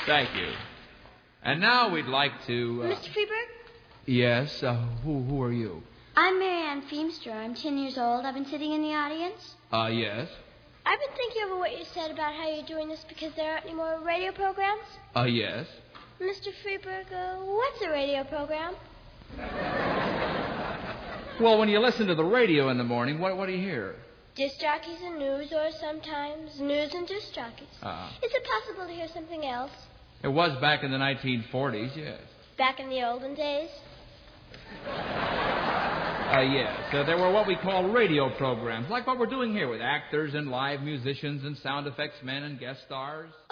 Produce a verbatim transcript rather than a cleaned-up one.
Thank you. And now we'd like to... Uh... Mister Freeberg? Yes, uh, who, who are you? I'm Mary Ann Feemster. I'm ten years old. I've been sitting in the audience. Uh, yes. I've been thinking over what you said about how you're doing this because there aren't any more radio programs. Uh, yes. Mister Freeberg, uh, what's a radio program? Well, when you listen to the radio in the morning, what, what do you hear? Disc jockeys and news, or sometimes news and disc jockeys. Uh-huh. Is it possible to hear something else? It was back in the nineteen forties, yes. Back in the olden days? Uh, yes. Uh, there were what we call radio programs, like what we're doing here with actors and live musicians and sound effects men and guest stars.